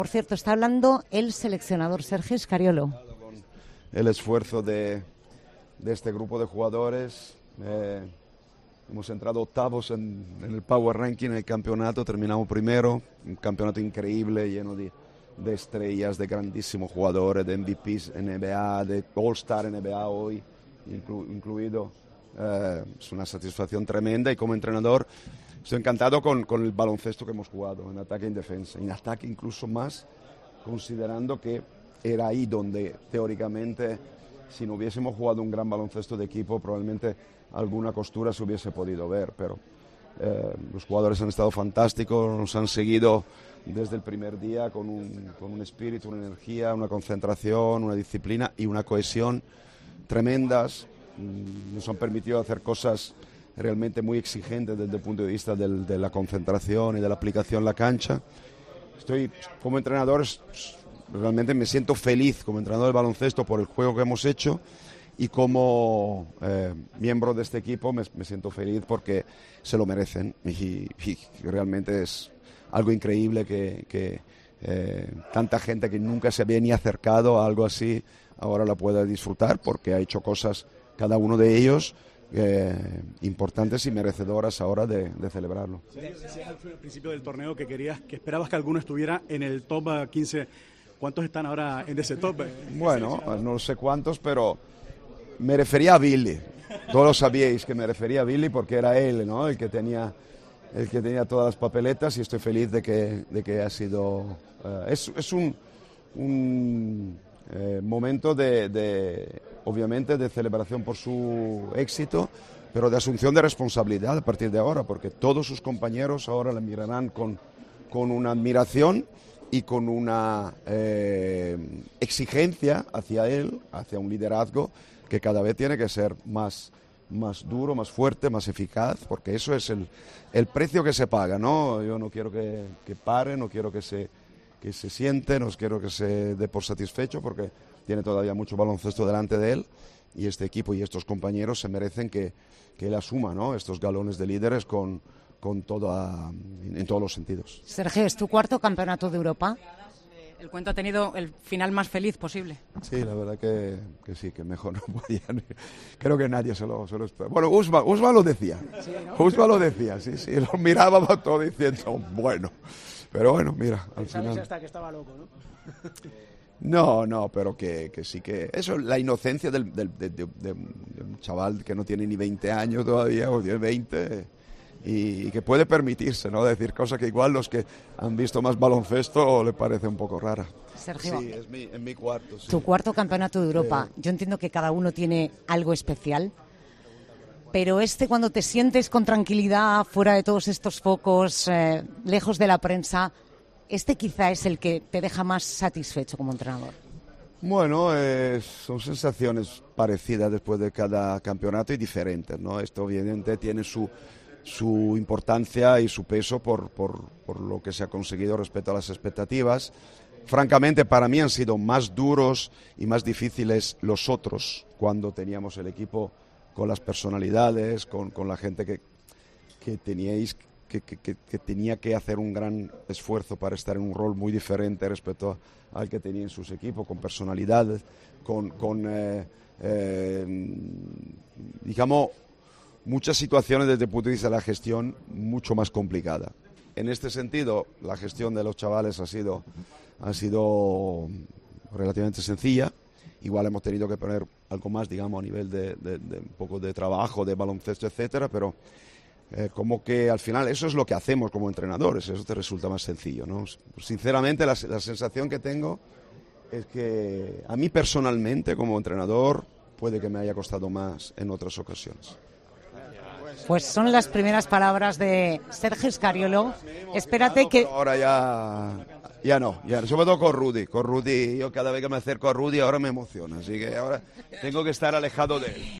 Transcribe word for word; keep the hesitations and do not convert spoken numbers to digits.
Por cierto, está hablando el seleccionador Sergio Scariolo. El esfuerzo de, de este grupo de jugadores. Eh, hemos entrado octavos en, en el Power Ranking, en el campeonato, terminamos primero. Un campeonato increíble, lleno de, de estrellas, de grandísimos jugadores, de M V Ps N B A, de All-Star N B A hoy, inclu, incluido. Eh, es una satisfacción tremenda y como entrenador estoy encantado con, con el baloncesto que hemos jugado, en ataque y en defensa, en ataque incluso más, considerando que era ahí donde teóricamente, si no hubiésemos jugado un gran baloncesto de equipo, probablemente alguna costura se hubiese podido ver, pero eh, los jugadores han estado fantásticos, nos han seguido desde el primer día con un, con un espíritu, una energía, una concentración, una disciplina y una cohesión tremendas. Nos han permitido hacer cosas realmente muy exigentes desde el punto de vista del, de la concentración y de la aplicación en la cancha. Estoy como entrenador, realmente me siento feliz como entrenador de baloncesto por el juego que hemos hecho y como eh, miembro de este equipo me, me siento feliz porque se lo merecen y, y realmente es algo increíble que, que eh, tanta gente que nunca se había ni acercado a algo así ahora la pueda disfrutar porque ha hecho cosas cada uno de ellos eh, importantes y merecedoras ahora de, de celebrarlo. Sí, decías al principio del torneo que querías, que esperabas que alguno estuviera en el top quince. ¿Cuántos están ahora en ese top? Bueno, no sé cuántos, pero me refería a Billy. Todos lo sabíais que me refería a Billy porque era él, ¿no? El que tenía, el que tenía todas las papeletas y estoy feliz de que, de que ha sido. Uh, es, es un, un eh, momento de, de obviamente de celebración por su éxito, pero de asunción de responsabilidad a partir de ahora, porque todos sus compañeros ahora le mirarán con, con una admiración y con una eh, exigencia hacia él, hacia un liderazgo que cada vez tiene que ser más, más duro, más fuerte, más eficaz, porque eso es el, el precio que se paga, ¿no? Yo no quiero que, que pare, no quiero que se, que se siente, no quiero que se dé por satisfecho, porque tiene todavía mucho baloncesto delante de él y este equipo y estos compañeros se merecen que, que él asuma, ¿no?, estos galones de líderes con, con toda, en todos los sentidos. Sergio, ¿es tu cuarto campeonato de Europa? El cuento ha tenido el final más feliz posible. Sí, la verdad que, que sí, que mejor no podía. Creo que nadie se lo, se lo espera. Bueno, Usma, Usma lo decía. Sí, ¿no? Usma lo decía, sí, sí. Lo mirábamos todo diciendo, bueno. Pero bueno, mira, al final. Hasta que estaba loco, ¿no? No, no, pero que, que sí que... Eso, la inocencia del, del, de, de, de un chaval que no tiene ni veinte años todavía, o tiene veinte, y, y que puede permitirse, ¿no?, decir cosas que igual los que han visto más baloncesto le parece un poco rara. Sergio, sí, es mi, en mi cuarto. Sí. Tu cuarto campeonato de Europa. Eh, Yo entiendo que cada uno tiene algo especial, pero este, cuando te sientes con tranquilidad, fuera de todos estos focos, eh, lejos de la prensa, este quizá es el que te deja más satisfecho como entrenador. Bueno, eh, son sensaciones parecidas después de cada campeonato y diferentes, ¿no? Esto obviamente tiene su, su importancia y su peso por, por, por lo que se ha conseguido respecto a las expectativas. Francamente, para mí han sido más duros y más difíciles los otros, cuando teníamos el equipo con las personalidades, con, con la gente que, que teníais Que, que, que tenía que hacer un gran esfuerzo para estar en un rol muy diferente respecto al que tenía en sus equipos, con personalidades, con, con eh, eh, digamos, muchas situaciones desde el punto de vista de la gestión mucho más complicada. En este sentido, la gestión de los chavales ha sido, ha sido relativamente sencilla. Igual hemos tenido que poner algo más, digamos, a nivel de, de, de un poco de trabajo, de baloncesto, etcétera, pero Eh, como que al final eso es lo que hacemos como entrenadores, eso te resulta más sencillo, ¿no? Sinceramente la, la sensación que tengo es que a mí personalmente como entrenador puede que me haya costado más en otras ocasiones. Pues son las primeras palabras de Sergio Scariolo. Espérate que... Ahora ya, ya no, ya, sobre todo con Rudy, con Rudy, yo cada vez que me acerco a Rudy ahora me emociona, así que ahora tengo que estar alejado de él.